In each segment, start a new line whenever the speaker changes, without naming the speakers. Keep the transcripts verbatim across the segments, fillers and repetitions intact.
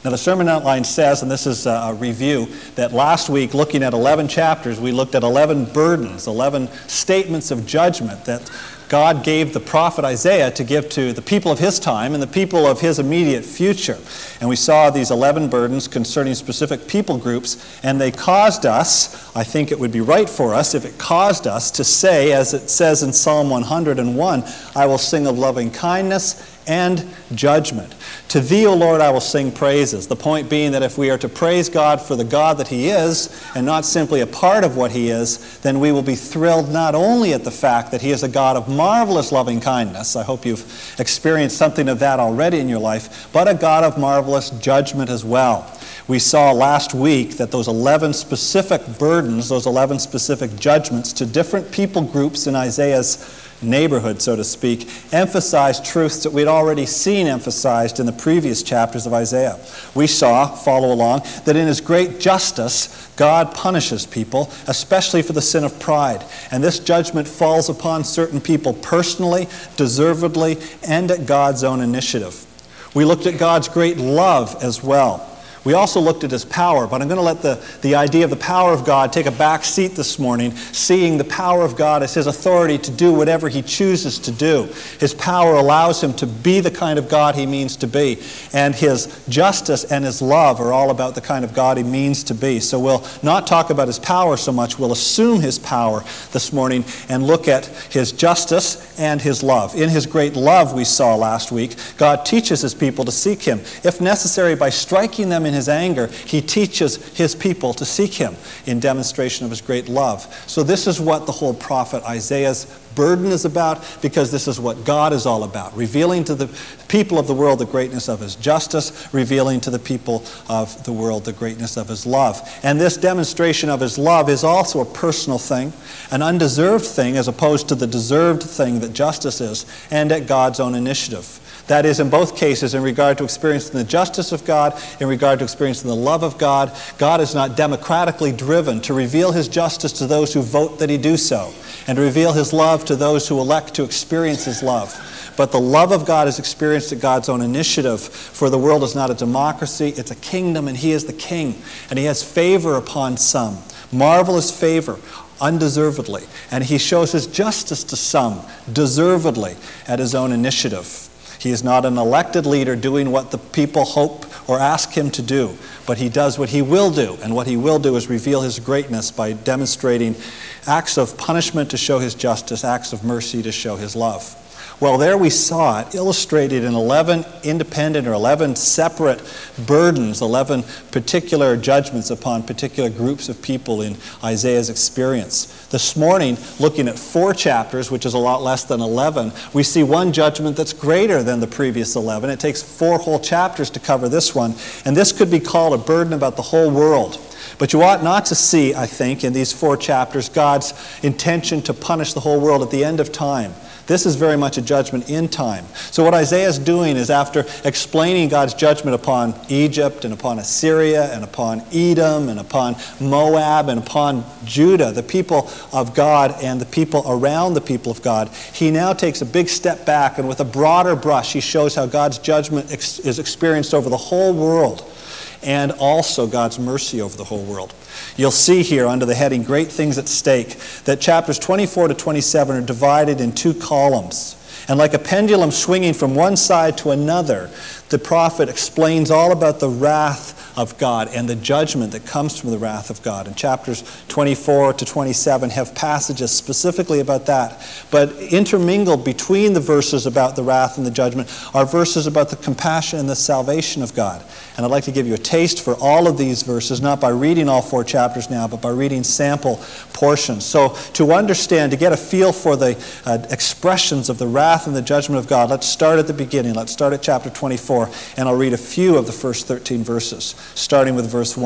Now the sermon outline says, and this is a review, that last week, looking at eleven chapters, we looked at eleven burdens, eleven statements of judgment that God gave the prophet Isaiah to give to the people of his time and the people of his immediate future. And we saw these eleven burdens concerning specific people groups, and they caused us, I think it would be right for us if it caused us to say, as it says in Psalm one hundred and one, I will sing of loving kindness and judgment. To thee, O Lord, I will sing praises. The point being that if we are to praise God for the God that he is, and not simply a part of what he is, then we will be thrilled not only at the fact that he is a God of marvelous loving kindness, I hope you've experienced something of that already in your life, but a God of marvelous judgment as well. We saw last week that those eleven specific burdens, those eleven specific judgments to different people groups in Isaiah's neighborhood, so to speak, emphasized truths that we'd already seen emphasized in the previous chapters of Isaiah. We saw, follow along, that in his great justice, God punishes people, especially for the sin of pride. And this judgment falls upon certain people personally, deservedly, and at God's own initiative. We looked at God's great love as well. We also looked at his power, but I'm going to let the, the idea of the power of God take a back seat this morning, seeing the power of God as his authority to do whatever he chooses to do. His power allows him to be the kind of God he means to be, and his justice and his love are all about the kind of God he means to be. So we'll not talk about his power so much, we'll assume his power this morning and look at his justice and his love. In his great love we saw last week, God teaches his people to seek him, if necessary by striking them in his anger. He teaches his people to seek him in demonstration of his great love. So this is what the whole prophet Isaiah's burden is about, because this is what God is all about, revealing to the people of the world the greatness of his justice, revealing to the people of the world the greatness of his love. And this demonstration of his love is also a personal thing, an undeserved thing as opposed to the deserved thing that justice is, and at God's own initiative. That is, in both cases, in regard to experiencing the justice of God, in regard to experiencing the love of God, God is not democratically driven to reveal his justice to those who vote that he do so, and to reveal his love to those who elect to experience his love. But the love of God is experienced at God's own initiative, for the world is not a democracy, it's a kingdom, and he is the king. And he has favor upon some, marvelous favor, undeservedly. And he shows his justice to some, deservedly, at his own initiative. He is not an elected leader doing what the people hope or ask him to do, but he does what he will do, and what he will do is reveal his greatness by demonstrating acts of punishment to show his justice, acts of mercy to show his love. Well, there we saw it illustrated in eleven independent or eleven separate burdens, eleven particular judgments upon particular groups of people in Isaiah's experience. This morning, looking at four chapters, which is a lot less than eleven, we see one judgment that's greater than the previous eleven. It takes four whole chapters to cover this one, and this could be called a burden about the whole world. But you ought not to see, I think, in these four chapters, God's intention to punish the whole world at the end of time. This is very much a judgment in time. So what Isaiah is doing is, after explaining God's judgment upon Egypt and upon Assyria and upon Edom and upon Moab and upon Judah, the people of God and the people around the people of God, he now takes a big step back, and with a broader brush he shows how God's judgment ex- is experienced over the whole world, and also God's mercy over the whole world. You'll see here under the heading Great Things at Stake that chapters twenty-four to twenty-seven are divided in two columns. And like a pendulum swinging from one side to another, the prophet explains all about the wrath of God and the judgment that comes from the wrath of God. And chapters twenty-four to twenty-seven have passages specifically about that. But intermingled between the verses about the wrath and the judgment are verses about the compassion and the salvation of God. And I'd like to give you a taste for all of these verses, not by reading all four chapters now, but by reading sample portions. So to understand, to get a feel for the uh, expressions of the wrath and the judgment of God, let's start at the beginning. Let's start at chapter twenty-four, and I'll read a few of the first thirteen verses, starting with verse one.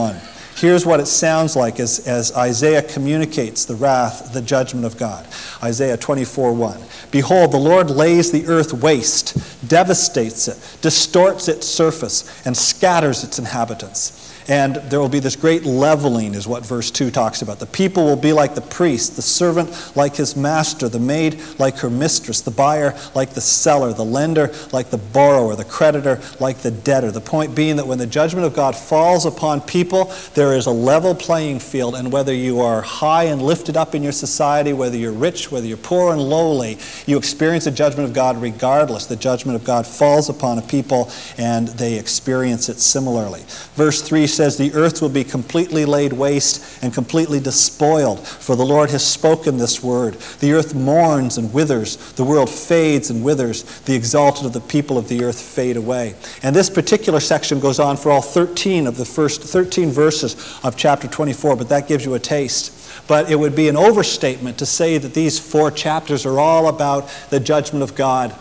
Here's what it sounds like as, as Isaiah communicates the wrath, the judgment of God. Isaiah twenty-four one. Behold, the Lord lays the earth waste, devastates it, distorts its surface, and scatters its inhabitants. And there will be this great leveling, is what verse two talks about. The people will be like the priest, the servant like his master, the maid like her mistress, the buyer like the seller, the lender like the borrower, the creditor like the debtor. The point being that when the judgment of God falls upon people, there is a level playing field, and whether you are high and lifted up in your society, whether you're rich, whether you're poor and lowly, you experience the judgment of God regardless. The judgment of God falls upon a people, and they experience it similarly. Verse three says, the earth will be completely laid waste and completely despoiled, for the Lord has spoken this word. The earth mourns and withers. The world fades and withers. The exalted of the people of the earth fade away. And this particular section goes on for all thirteen of the first thirteen verses of chapter twenty-four, but that gives you a taste. But it would be an overstatement to say that these four chapters are all about the judgment of God.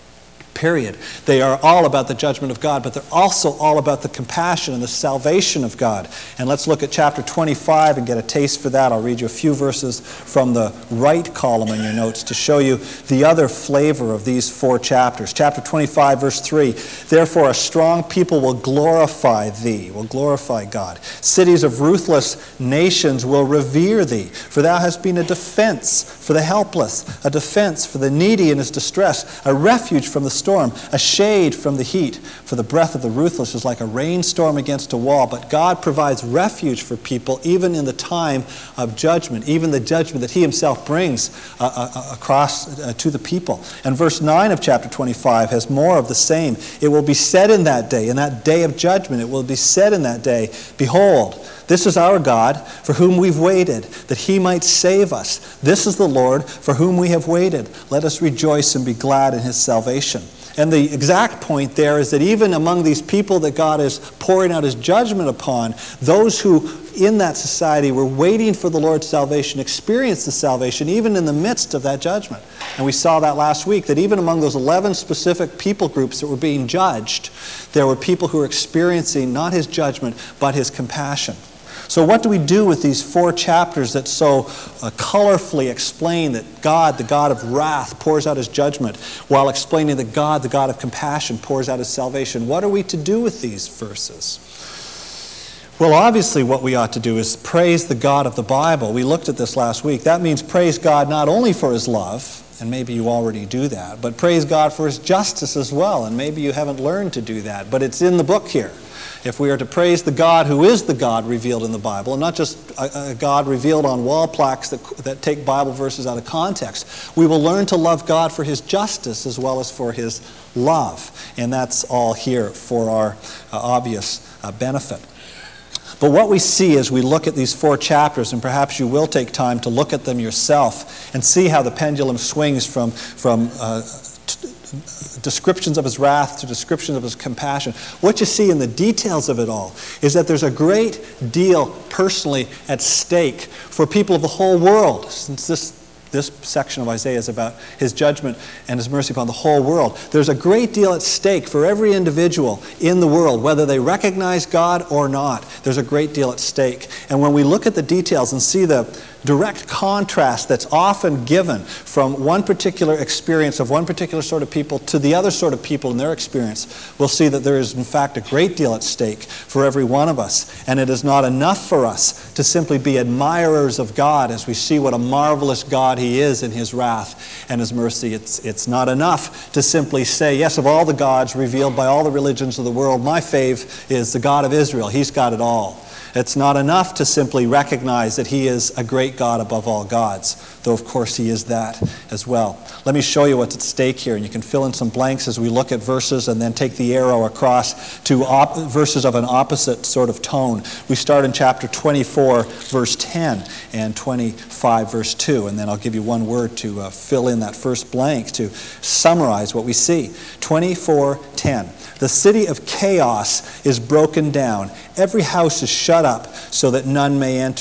Period. They are all about the judgment of God, but they're also all about the compassion and the salvation of God. And let's look at chapter twenty-five and get a taste for that. I'll read you a few verses from the right column in your notes to show you the other flavor of these four chapters. Chapter twenty-five, verse three, therefore a strong people will glorify thee, will glorify God. Cities of ruthless nations will revere thee, for thou hast been a defense for the helpless, a defense for the needy in his distress, a refuge from the storm, a shade from the heat. For the breath of the ruthless is like a rainstorm against a wall. But God provides refuge for people even in the time of judgment, even the judgment that he himself brings uh, uh, across uh, to the people. And verse nine of chapter twenty-five has more of the same. It will be said in that day, in that day of judgment, it will be said in that day, behold, this is our God, for whom we've waited, that he might save us. This is the Lord, for whom we have waited. Let us rejoice and be glad in his salvation. And the exact point there is that even among these people that God is pouring out his judgment upon, those who in that society were waiting for the Lord's salvation experienced the salvation even in the midst of that judgment. And we saw that last week, that even among those eleven specific people groups that were being judged, there were people who were experiencing not his judgment, but his compassion. So what do we do with these four chapters that so uh, colorfully explain that God, the God of wrath, pours out his judgment, while explaining that God, the God of compassion, pours out his salvation? What are we to do with these verses? Well, obviously what we ought to do is praise the God of the Bible. We looked at this last week. That means praise God not only for his love, and maybe you already do that, but praise God for his justice as well, and maybe you haven't learned to do that, but it's in the book here. If we are to praise the God who is the God revealed in the Bible, and not just a, a God revealed on wall plaques that, that take Bible verses out of context, we will learn to love God for his justice as well as for his love. And that's all here for our uh, obvious uh, benefit. But what we see as we look at these four chapters, and perhaps you will take time to look at them yourself and see how the pendulum swings from, from uh, descriptions of his wrath to descriptions of his compassion. What you see in the details of it all is that there's a great deal personally at stake for people of the whole world. Since this This section of Isaiah is about his judgment and his mercy upon the whole world. There's a great deal at stake for every individual in the world, whether they recognize God or not. There's a great deal at stake. And when we look at the details and see the direct contrast that's often given from one particular experience of one particular sort of people to the other sort of people in their experience, we'll see that there is in fact a great deal at stake for every one of us. And it is not enough for us to simply be admirers of God as we see what a marvelous God he is in his wrath and his mercy. It's, it's not enough to simply say, yes, of all the gods revealed by all the religions of the world, my fave is the God of Israel. He's got it all. It's not enough to simply recognize that he is a great God above all gods, though of course he is that as well. Let me show you what's at stake here, and you can fill in some blanks as we look at verses and then take the arrow across to op- verses of an opposite sort of tone. We start in chapter twenty-four, verse ten, and twenty-five, verse two, and then I'll give you one word to uh, fill in that first blank to summarize what we see. twenty-four ten. The city of chaos is broken down. Every house is shut up so that none may enter.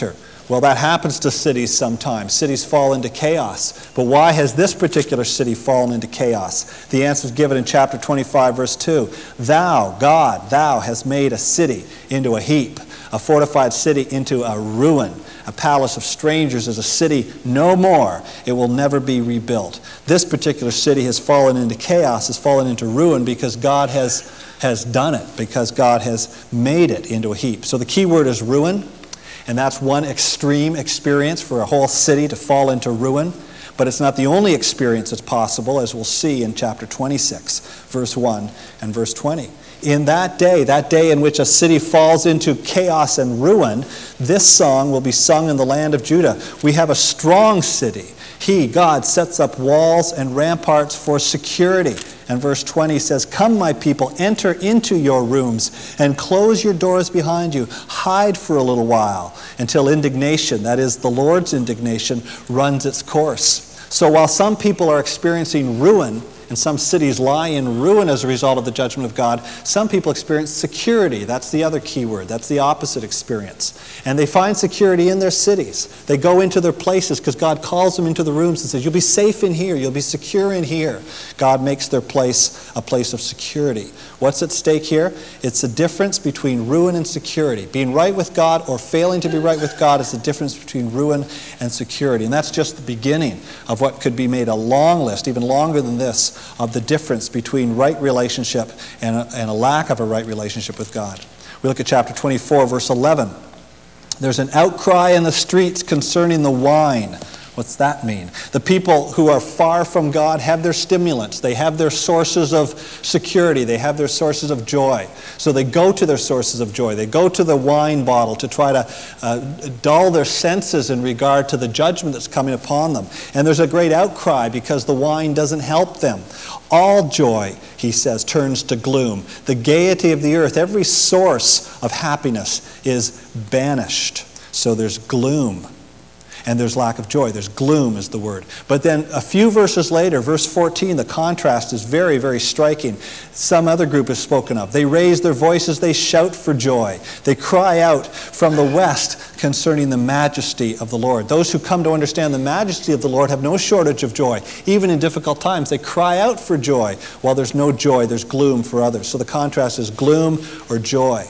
Well, that happens to cities sometimes. Cities fall into chaos. But why has this particular city fallen into chaos? The answer is given in chapter twenty-five, verse two. Thou, God, thou hast made a city into a heap, a fortified city into a ruin. A palace of strangers is a city no more. It will never be rebuilt. This particular city has fallen into chaos, has fallen into ruin because God has, has done it, because God has made it into a heap. So the key word is ruin. And that's one extreme experience for a whole city to fall into ruin. But it's not the only experience that's possible, as we'll see in chapter twenty-six, verse one and verse twenty. In that day, that day in which a city falls into chaos and ruin, this song will be sung in the land of Judah. We have a strong city. He, God, sets up walls and ramparts for security. And verse twenty says, Come, my people, enter into your rooms and close your doors behind you. Hide for a little while until indignation, that is the Lord's indignation, runs its course. So while some people are experiencing ruin, and some cities lie in ruin as a result of the judgment of God, some people experience security. That's the other key word. That's the opposite experience. And they find security in their cities. They go into their places because God calls them into the rooms and says, you'll be safe in here. You'll be secure in here. God makes their place a place of security. What's at stake here? It's the difference between ruin and security. Being right with God or failing to be right with God is the difference between ruin and security. And that's just the beginning of what could be made a long list, even longer than this, of the difference between right relationship and a, and a lack of a right relationship with God. We look at chapter twenty-four, verse eleven. There's an outcry in the streets concerning the wine. What's that mean? The people who are far from God have their stimulants. They have their sources of security. They have their sources of joy. So they go to their sources of joy. They go to the wine bottle to try to uh, dull their senses in regard to the judgment that's coming upon them. And there's a great outcry because the wine doesn't help them. All joy, he says, turns to gloom. The gaiety of the earth, every source of happiness is banished. So there's gloom. And there's lack of joy. There's gloom is the word. But then a few verses later, verse fourteen, the contrast is very, very striking. Some other group is spoken of. They raise their voices, they shout for joy. They cry out from the west concerning the majesty of the Lord. Those who come to understand the majesty of the Lord have no shortage of joy. Even in difficult times, they cry out for joy. While there's no joy, there's gloom for others. So the contrast is gloom or joy.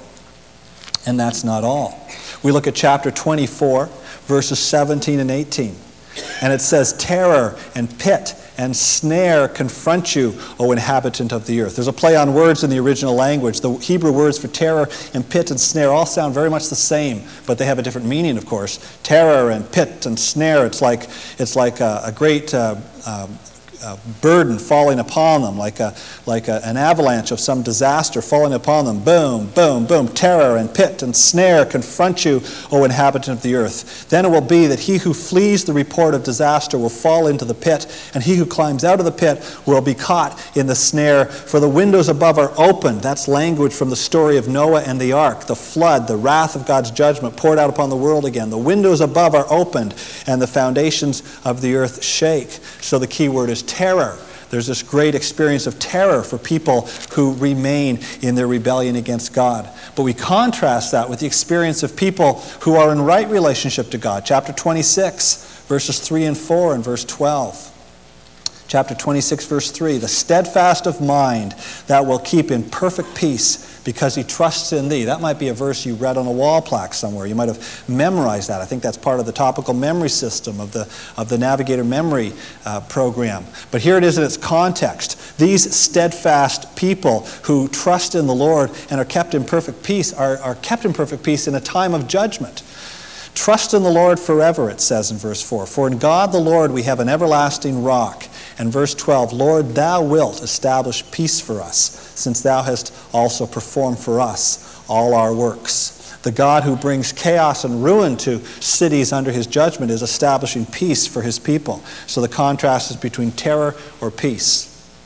And that's not all. We look at chapter twenty-four, verses seventeen and eighteen. And it says, terror and pit and snare confront you, O inhabitant of the earth. There's a play on words in the original language. The Hebrew words for terror and pit and snare all sound very much the same, but they have a different meaning, of course. Terror and pit and snare, it's like, it's like a, a great uh, um, uh, burden falling upon them, like, a, like a, an avalanche of some disaster falling upon them. Boom, boom, boom. Terror and pit and snare confront you, O inhabitant of the earth. Then it will be that he who flees the report of disaster will fall into the pit, and he who climbs out of the pit will be caught in the snare. For the windows above are opened. That's language from the story of Noah and the ark. The flood, the wrath of God's judgment poured out upon the world again. The windows above are opened, and the foundations of the earth shake. So the key word is terror. There's this great experience of terror for people who remain in their rebellion against God. But we contrast that with the experience of people who are in right relationship to God. Chapter twenty-six, verses three and four, and verse twelve. Chapter twenty-six, verse three. The steadfast of mind that will keep in perfect peace because he trusts in thee. That might be a verse you read on a wall plaque somewhere. You might have memorized that. I think that's part of the topical memory system of the, of the Navigator memory uh, program. But here it is in its context. These steadfast people who trust in the Lord and are kept in perfect peace are, are kept in perfect peace in a time of judgment. Trust in the Lord forever, it says in verse four. For in God the Lord we have an everlasting rock. And verse twelve, Lord, thou wilt establish peace for us, since thou hast also performed for us all our works. The God who brings chaos and ruin to cities under his judgment is establishing peace for his people. So the contrast is between terror or peace.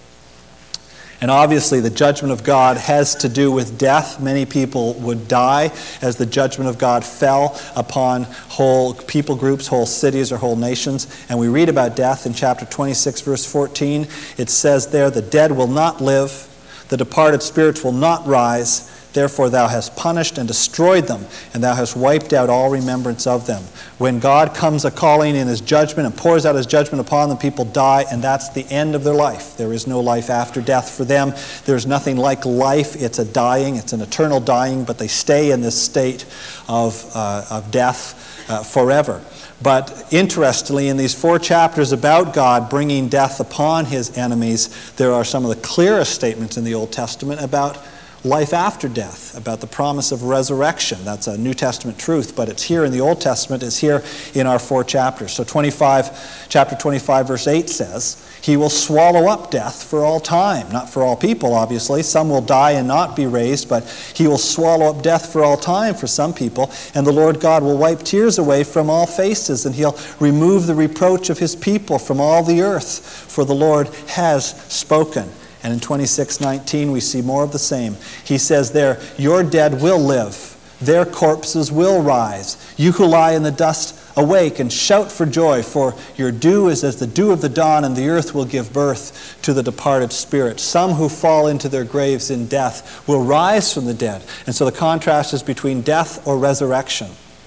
And obviously the judgment of God has to do with death. Many people would die as the judgment of God fell upon whole people groups, whole cities, or whole nations. And we read about death in chapter twenty-six, verse fourteen. It says there, the dead will not live, the departed spirits will not rise, Therefore thou hast punished and destroyed them, and thou hast wiped out all remembrance of them. When God comes a-calling in his judgment and pours out his judgment upon them, people die, and that's the end of their life. There is no life after death for them. There's nothing like life. It's a dying. It's an eternal dying, but they stay in this state of, uh, of death uh, forever. But interestingly, in these four chapters about God bringing death upon his enemies, there are some of the clearest statements in the Old Testament about life after death, about the promise of resurrection. That's a New Testament truth, but it's here in the Old Testament. It's here in our four chapters. So twenty-five, chapter twenty-five, verse eight says, he will swallow up death for all time. Not for all people, obviously. Some will die and not be raised, but he will swallow up death for all time for some people. And the Lord God will wipe tears away from all faces, and he'll remove the reproach of his people from all the earth, for the Lord has spoken. And in twenty-six nineteen, we see more of the same. He says there, your dead will live. Their corpses will rise. You who lie in the dust, awake and shout for joy, for your dew is as the dew of the dawn, and the earth will give birth to the departed spirit. Some who fall into their graves in death will rise from the dead. And so the contrast is between death or resurrection.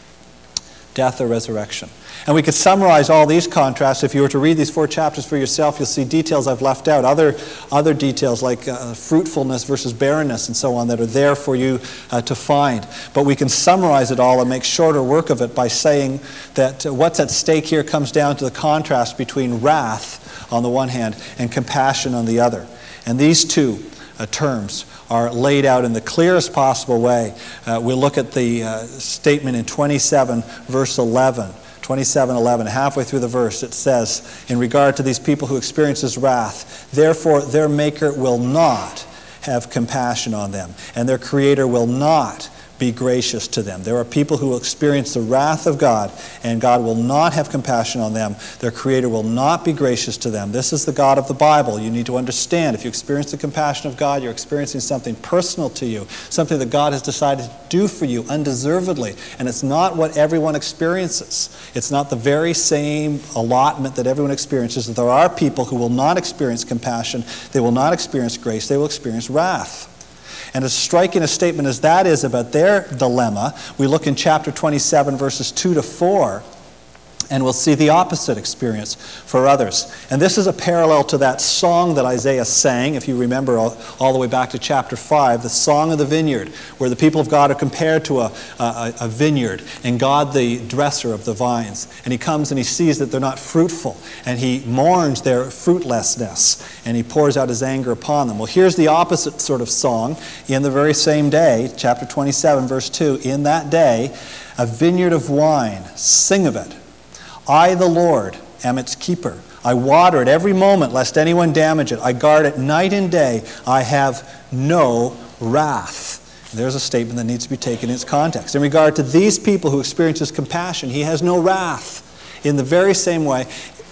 Death or resurrection. And we could summarize all these contrasts. If you were to read these four chapters for yourself, you'll see details I've left out, other, other details like uh, fruitfulness versus barrenness and so on that are there for you uh, to find. But we can summarize it all and make shorter work of it by saying that uh, what's at stake here comes down to the contrast between wrath on the one hand and compassion on the other. And these two uh, terms are laid out in the clearest possible way. Uh, we'll look at the uh, statement in twenty-seven, verse eleven. twenty-seven eleven, halfway through the verse, it says, in regard to these people who experience his wrath, therefore their Maker will not have compassion on them, and their Creator will not be gracious to them. There are people who will experience the wrath of God, and God will not have compassion on them. Their Creator will not be gracious to them. This is the God of the Bible. You need to understand, if you experience the compassion of God, you're experiencing something personal to you, something that God has decided to do for you undeservedly. And it's not what everyone experiences. It's not the very same allotment that everyone experiences. There are people who will not experience compassion. They will not experience grace. They will experience wrath. And as striking a statement as that is about their dilemma, we look in chapter twenty-seven, verses two to four, and we'll see the opposite experience for others. And this is a parallel to that song that Isaiah sang, if you remember all, all the way back to chapter five, the Song of the Vineyard, where the people of God are compared to a, a, a vineyard, and God the dresser of the vines. And he comes and he sees that they're not fruitful, and he mourns their fruitlessness, and he pours out his anger upon them. Well, here's the opposite sort of song in the very same day, chapter twenty-seven, verse two. In that day, a vineyard of wine, sing of it. I, the Lord, am its keeper. I water it every moment, lest anyone damage it. I guard it night and day. I have no wrath. There's a statement that needs to be taken in its context. In regard to these people who experience his compassion, he has no wrath. In the very same way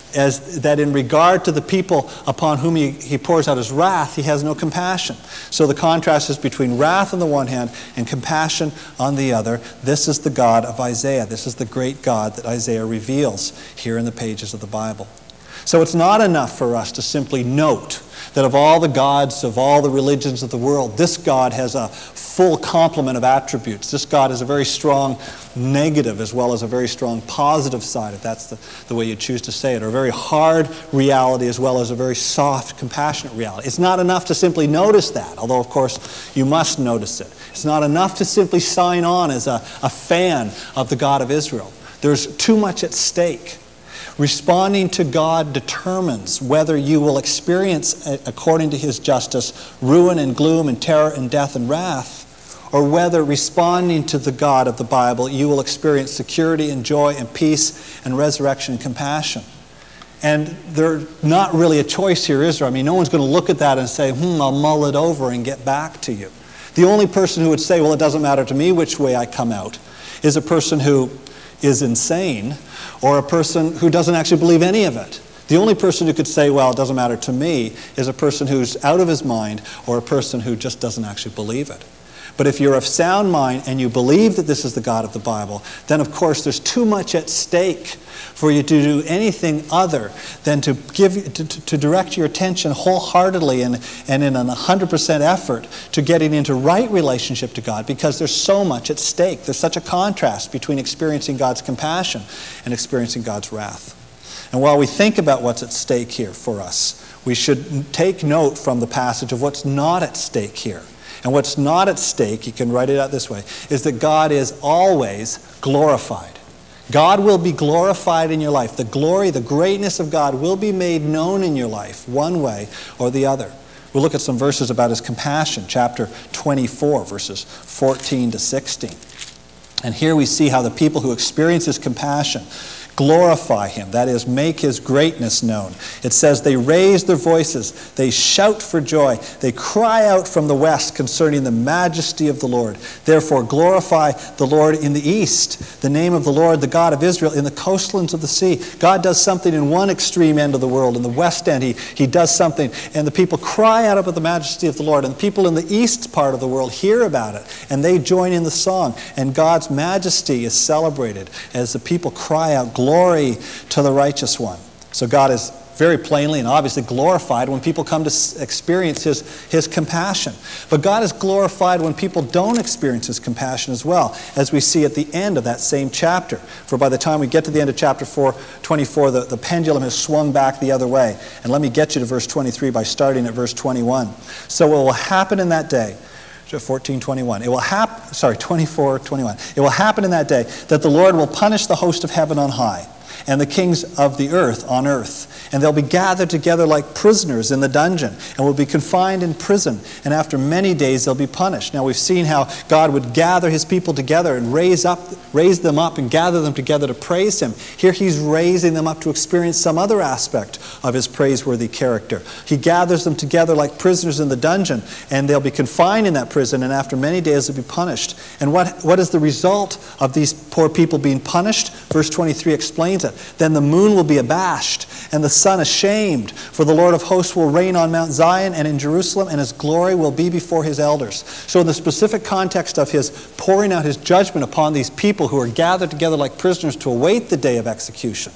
as that in regard to the people upon whom he, he pours out his wrath, he has no compassion. So the contrast is between wrath on the one hand and compassion on the other. This is the God of Isaiah. This is the great God that Isaiah reveals here in the pages of the Bible. So it's not enough for us to simply note that of all the gods, of all the religions of the world, this God has a full complement of attributes. This God has a very strong negative as well as a very strong positive side, if that's the, the way you choose to say it, or a very hard reality as well as a very soft, compassionate reality. It's not enough to simply notice that, although of course you must notice it. It's not enough to simply sign on as a, a fan of the God of Israel. There's too much at stake. Responding to God determines whether you will experience, according to his justice, ruin and gloom and terror and death and wrath, or whether responding to the God of the Bible, you will experience security and joy and peace and resurrection and compassion. And there's not really a choice here, is there? I mean, no one's going to look at that and say, hmm, I'll mull it over and get back to you. The only person who would say, well, it doesn't matter to me which way I come out, is a person who is insane, or a person who doesn't actually believe any of it. The only person who could say, well, it doesn't matter to me, is a person who's out of his mind, or a person who just doesn't actually believe it. But if you're of sound mind and you believe that this is the God of the Bible, then of course there's too much at stake for you to do anything other than to give to, to direct your attention wholeheartedly and, and in an one hundred percent effort to getting into right relationship to God, because there's so much at stake. There's such a contrast between experiencing God's compassion and experiencing God's wrath. And while we think about what's at stake here for us, we should take note from the passage of what's not at stake here. And what's not at stake, you can write it out this way, is that God is always glorified. God will be glorified in your life. The glory, the greatness of God will be made known in your life, one way or the other. We'll look at some verses about his compassion, chapter twenty-four, verses fourteen to sixteen. And here we see how the people who experience his compassion glorify him, that is, make his greatness known. It says they raise their voices, they shout for joy, they cry out from the west concerning the majesty of the Lord. Therefore glorify the Lord in the east, the name of the Lord, the God of Israel, in the coastlands of the sea. God does something in one extreme end of the world, in the west end he, he does something, and the people cry out about the majesty of the Lord, and the people in the east part of the world hear about it, and they join in the song, and God's majesty is celebrated as the people cry out, glory to the righteous one. So God is very plainly and obviously glorified when people come to experience his, his compassion. But God is glorified when people don't experience his compassion as well, as we see at the end of that same chapter. For by the time we get to the end of chapter four, twenty-four, the, the pendulum has swung back the other way. And let me get you to verse twenty-three by starting at verse twenty-one. So what will happen in that day, fourteen twenty-one. It will happen, sorry, twenty-four twenty-one. It will happen in that day that the Lord will punish the host of heaven on high and the kings of the earth on earth. And they'll be gathered together like prisoners in the dungeon and will be confined in prison. And after many days they'll be punished. Now we've seen how God would gather his people together and raise up, raise them up and gather them together to praise him. Here he's raising them up to experience some other aspect of his praiseworthy character. He gathers them together like prisoners in the dungeon, and they'll be confined in that prison, and after many days they'll be punished. And what, what is the result of these poor people being punished? Verse twenty-three explains it. Then the moon will be abashed, and the sun ashamed, for the Lord of hosts will reign on Mount Zion and in Jerusalem, and his glory will be before his elders. So in the specific context of his pouring out his judgment upon these people who are gathered together like prisoners to await the day of execution,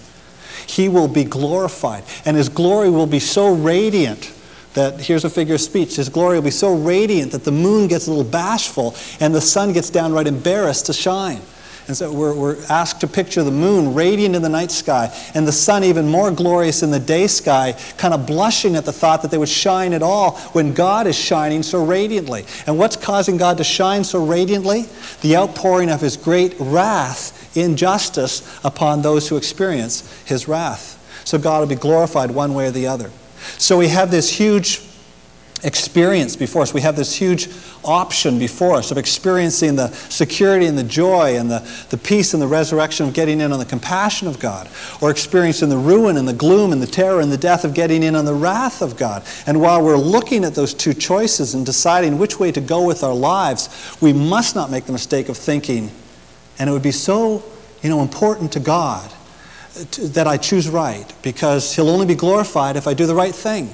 he will be glorified, and his glory will be so radiant that, here's a figure of speech, his glory will be so radiant that the moon gets a little bashful and the sun gets downright embarrassed to shine. And so we're, we're asked to picture the moon radiant in the night sky and the sun even more glorious in the day sky, kind of blushing at the thought that they would shine at all when God is shining so radiantly. And what's causing God to shine so radiantly? The outpouring of his great wrath in justice upon those who experience his wrath. So God will be glorified one way or the other. So we have this huge experience before us. We have this huge option before us of experiencing the security and the joy and the, the peace and the resurrection of getting in on the compassion of God, or experiencing the ruin and the gloom and the terror and the death of getting in on the wrath of God. And while we're looking at those two choices and deciding which way to go with our lives, we must not make the mistake of thinking, and it would be so, you know, important to God to, that I choose right, because he'll only be glorified if I do the right thing.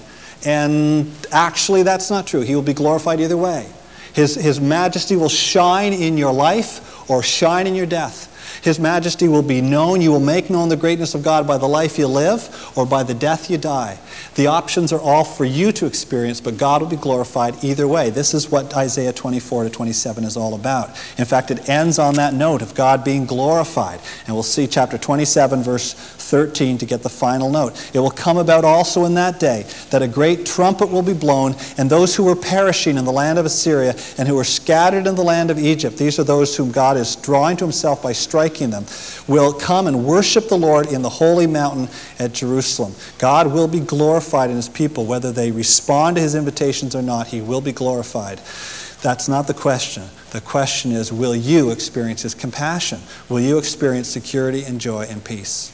And actually, that's not true. He will be glorified either way. His, his majesty will shine in your life or shine in your death. His majesty will be known. You will make known the greatness of God by the life you live or by the death you die. The options are all for you to experience, but God will be glorified either way. This is what Isaiah twenty-four to twenty-seven is all about. In fact, it ends on that note of God being glorified. And we'll see chapter twenty-seven, verse thirteen to get the final note. It will come about also in that day that a great trumpet will be blown, and those who were perishing in the land of Assyria and who were scattered in the land of Egypt, these are those whom God is drawing to himself by striking them, will come and worship the Lord in the holy mountain at Jerusalem. God will be glorified in his people, whether they respond to his invitations or not. He will be glorified. That's not the question. The question is, will you experience his compassion? Will you experience security and joy and peace?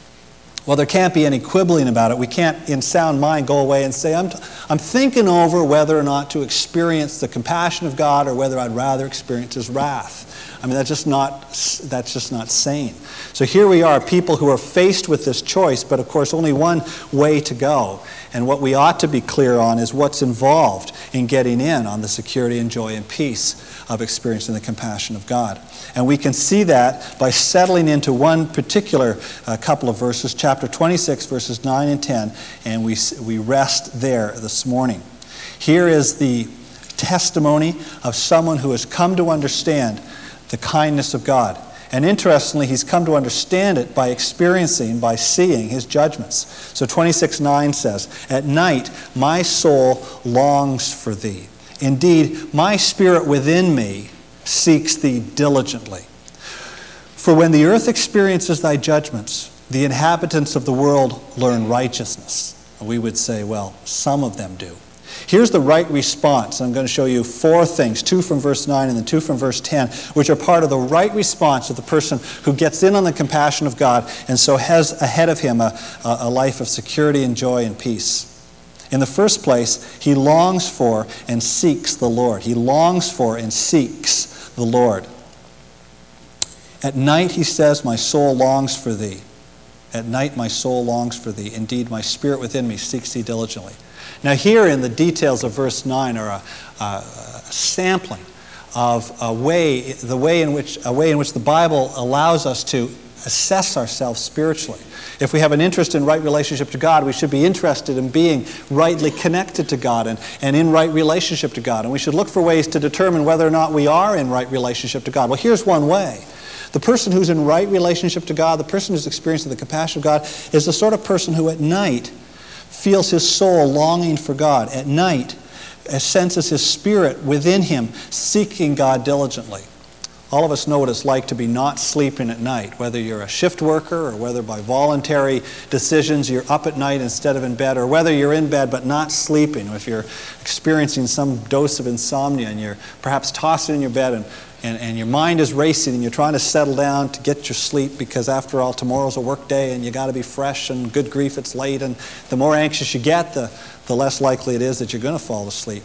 Well, there can't be any quibbling about it. We can't, in sound mind, go away and say, I'm, t- I'm thinking over whether or not to experience the compassion of God or whether I'd rather experience his wrath. I mean, that's just not, that's just not sane. So here we are, people who are faced with this choice, but of course only one way to go. And what we ought to be clear on is what's involved in getting in on the security and joy and peace of experiencing the compassion of God. And we can see that by settling into one particular uh, couple of verses, chapter twenty-six, verses nine and ten, and we, we rest there this morning. Here is the testimony of someone who has come to understand the kindness of God. And interestingly, he's come to understand it by experiencing, by seeing his judgments. So twenty-six nine says, "At night my soul longs for thee. Indeed, my spirit within me seeks thee diligently. For when the earth experiences thy judgments, the inhabitants of the world learn righteousness." We would say, well, some of them do. Here's the right response. I'm going to show you four things, two from verse nine and then two from verse ten, which are part of the right response of the person who gets in on the compassion of God and so has ahead of him a, a life of security and joy and peace. In the first place, he longs for and seeks the Lord. He longs for and seeks the Lord. At night, he says, my soul longs for thee. At night, my soul longs for thee. Indeed, my spirit within me seeks thee diligently. Now here in the details of verse nine are a, a, a sampling of a way, the way in which, a way in which the Bible allows us to assess ourselves spiritually. If we have an interest in right relationship to God, we should be interested in being rightly connected to God and, and in right relationship to God. And we should look for ways to determine whether or not we are in right relationship to God. Well, here's one way. The person who's in right relationship to God, the person who's experiencing the compassion of God, is the sort of person who at night feels his soul longing for God. At night, senses his spirit within him seeking God diligently. All of us know what it's like to be not sleeping at night, whether you're a shift worker or whether by voluntary decisions you're up at night instead of in bed, or whether you're in bed but not sleeping, or if you're experiencing some dose of insomnia and you're perhaps tossing in your bed and, and, and your mind is racing and you're trying to settle down to get your sleep because after all tomorrow's a work day and you got to be fresh and good grief it's late, and the more anxious you get, the, the less likely it is that you're going to fall asleep.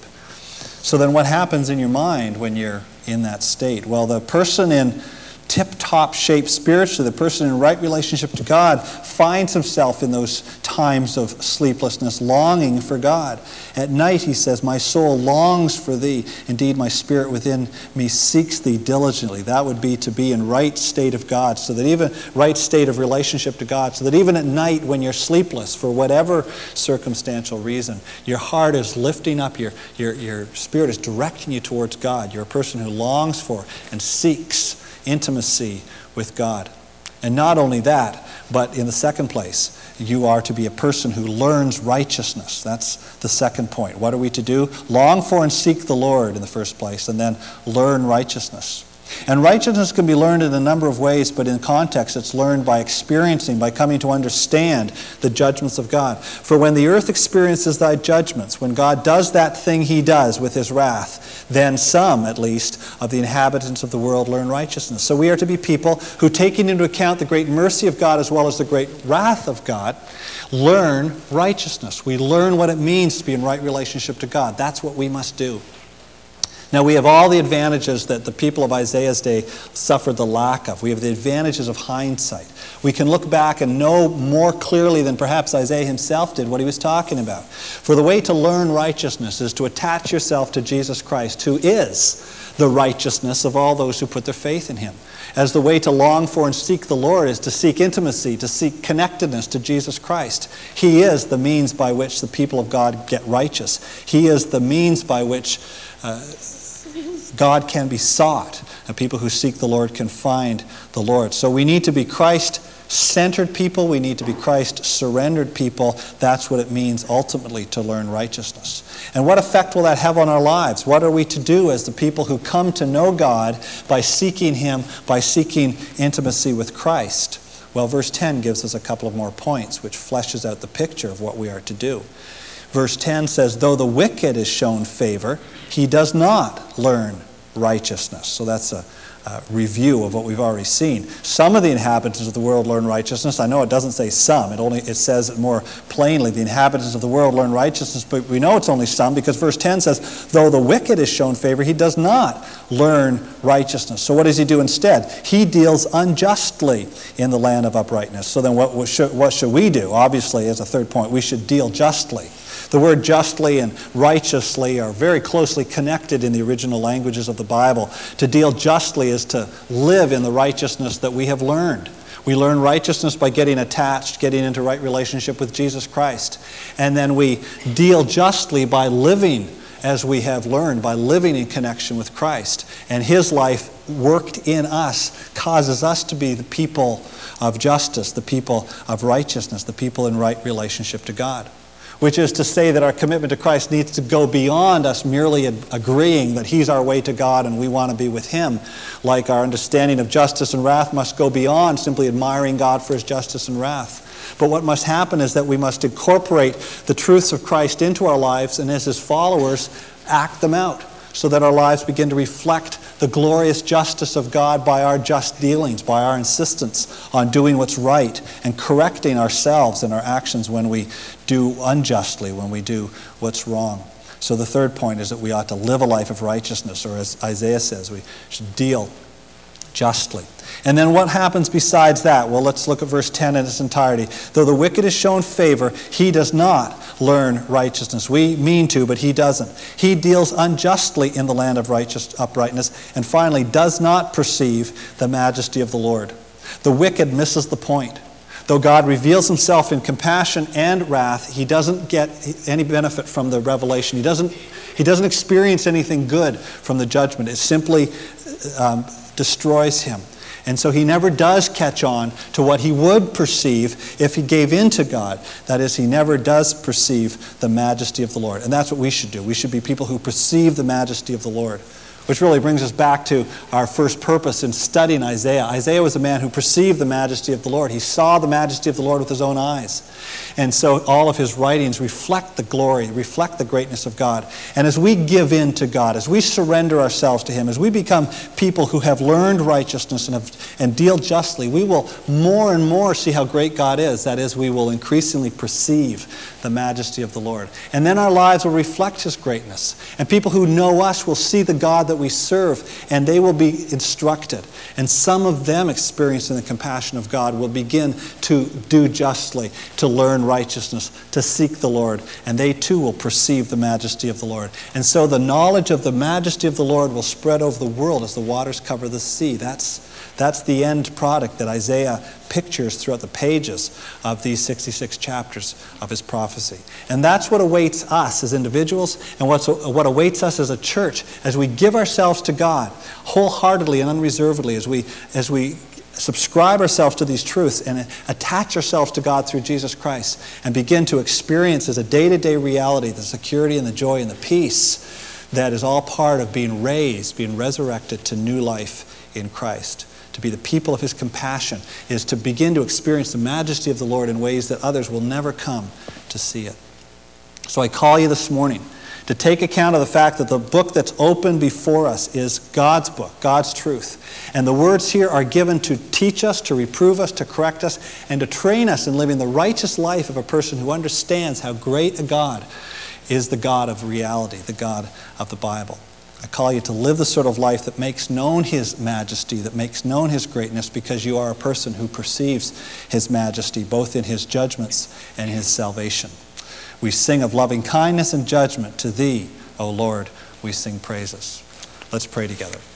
So then what happens in your mind when you're in that state? Well, the person in tip-top shape spiritually, the person in right relationship to God, finds himself in those times of sleeplessness, longing for God. At night, he says, my soul longs for thee. Indeed, my spirit within me seeks thee diligently. That would be to be in right state of God, so that even right state of relationship to God, so that even at night when you're sleepless for whatever circumstantial reason, your heart is lifting up, your, your, your spirit is directing you towards God. You're a person who longs for and seeks intimacy with God. And not only that, but in the second place, you are to be a person who learns righteousness. That's the second point. What are we to do? Long for and seek the Lord in the first place, and then learn righteousness. And righteousness can be learned in a number of ways, but in context it's learned by experiencing, by coming to understand the judgments of God. For when the earth experiences thy judgments, when God does that thing he does with his wrath, then some, at least, of the inhabitants of the world learn righteousness. So we are to be people who, taking into account the great mercy of God as well as the great wrath of God, learn righteousness. We learn what it means to be in right relationship to God. That's what we must do. Now, we have all the advantages that the people of Isaiah's day suffered the lack of. We have the advantages of hindsight. We can look back and know more clearly than perhaps Isaiah himself did what he was talking about. For the way to learn righteousness is to attach yourself to Jesus Christ, who is the righteousness of all those who put their faith in him. As the way to long for and seek the Lord is to seek intimacy, to seek connectedness to Jesus Christ. He is the means by which the people of God get righteous. He is the means by which uh, God can be sought, and people who seek the Lord can find the Lord. So we need to be Christ-centered people. We need to be Christ-surrendered people. That's what it means ultimately to learn righteousness. And what effect will that have on our lives? What are we to do as the people who come to know God by seeking him, by seeking intimacy with Christ? Well, verse ten gives us a couple of more points, which fleshes out the picture of what we are to do. Verse ten says, though the wicked is shown favor, he does not learn righteousness. So that's a, a review of what we've already seen. Some of the inhabitants of the world learn righteousness. I know it doesn't say some. It only it says it more plainly. The inhabitants of the world learn righteousness, but we know it's only some because verse ten says, though the wicked is shown favor, he does not learn righteousness. So what does he do instead? He deals unjustly in the land of uprightness. So then what should, what should we do? Obviously, as a third point, we should deal justly. The word justly and righteously are very closely connected in the original languages of the Bible. To deal justly is to live in the righteousness that we have learned. We learn righteousness by getting attached, getting into right relationship with Jesus Christ. And then we deal justly by living as we have learned, by living in connection with Christ. And his life worked in us causes us to be the people of justice, the people of righteousness, the people in right relationship to God. Which is to say that our commitment to Christ needs to go beyond us merely agreeing that he's our way to God and we want to be with him. Like our understanding of justice and wrath must go beyond simply admiring God for his justice and wrath. But what must happen is that we must incorporate the truths of Christ into our lives and as his followers act them out so that our lives begin to reflect the glorious justice of God by our just dealings, by our insistence on doing what's right and correcting ourselves and our actions when we do unjustly, when we do what's wrong. So the third point is that we ought to live a life of righteousness, or as Isaiah says, we should deal justly. And then what happens besides that? Well, let's look at verse ten in its entirety. Though the wicked is shown favor, he does not learn righteousness. We mean to, but he doesn't. He deals unjustly in the land of righteous uprightness, and finally does not perceive the majesty of the Lord. The wicked misses the point. Though God reveals himself in compassion and wrath, he doesn't get any benefit from the revelation. He doesn't, he doesn't experience anything good from the judgment. It simply um, destroys him. And so he never does catch on to what he would perceive if he gave in to God. That is, he never does perceive the majesty of the Lord. And that's what we should do. We should be people who perceive the majesty of the Lord. Which really brings us back to our first purpose in studying Isaiah. Isaiah was a man who perceived the majesty of the Lord. He saw the majesty of the Lord with his own eyes. And so all of his writings reflect the glory, reflect the greatness of God. And as we give in to God, as we surrender ourselves to him, as we become people who have learned righteousness and, have, and deal justly, we will more and more see how great God is. That is, we will increasingly perceive the majesty of the Lord. And then our lives will reflect his greatness. And people who know us will see the God that we serve, and they will be instructed. And some of them, experiencing the compassion of God, will begin to do justly, to learn righteousness, to seek the Lord, and they too will perceive the majesty of the Lord. And so the knowledge of the majesty of the Lord will spread over the world as the waters cover the sea. That's, that's the end product that Isaiah pictures throughout the pages of these sixty-six chapters of his prophecy. And that's what awaits us as individuals and what's, what awaits us as a church as we give ourselves to God wholeheartedly and unreservedly, as we, as we subscribe ourselves to these truths and attach ourselves to God through Jesus Christ and begin to experience as a day-to-day reality the security and the joy and the peace that is all part of being raised, being resurrected to new life in Christ. To be the people of his compassion is to begin to experience the majesty of the Lord in ways that others will never come to see it. So I call you this morning to take account of the fact that the book that's open before us is God's book, God's truth. And the words here are given to teach us, to reprove us, to correct us, and to train us in living the righteous life of a person who understands how great a God is the God of reality, the God of the Bible. I call you to live the sort of life that makes known his majesty, that makes known his greatness, because you are a person who perceives his majesty, both in his judgments and his salvation. We sing of loving kindness and judgment. To thee, O Lord, we sing praises. Let's pray together.